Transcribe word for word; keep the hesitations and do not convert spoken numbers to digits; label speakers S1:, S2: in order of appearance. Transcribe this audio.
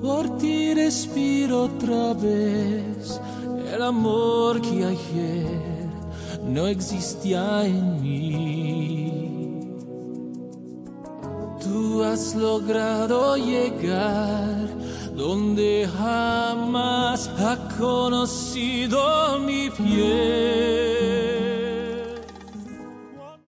S1: por ti respiro otra vez el amor que ayer no existía en mí. Tú has logrado llegar donde jamás ha conocido mi piel.